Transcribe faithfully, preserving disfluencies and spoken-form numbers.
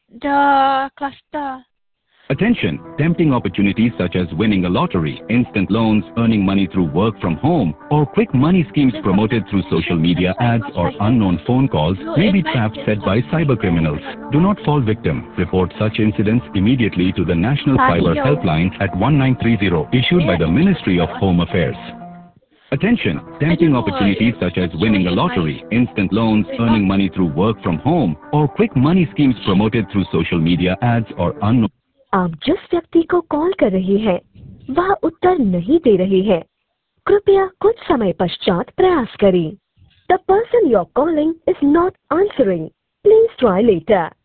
The cluster. Attention! Tempting opportunities such as winning a lottery, instant loans, earning money through work from home, or quick money schemes promoted through social media ads or unknown phone calls may be traps set by cybercriminals. Do not fall victim. Report such incidents immediately to the National Cyber Helpline at one nine three zero, issued by the Ministry of Home Affairs. Attention! Tempting opportunities such as winning a lottery, instant loans, earning money through work from home, or quick money schemes promoted through social media ads or unknown. आप जिस व्यक्ति को call कर रही हैं, वह उत्तर नहीं दे रही है। कृपया कुछ समय पश्चात प्रयास करें। The person you're calling is not answering. Please try later.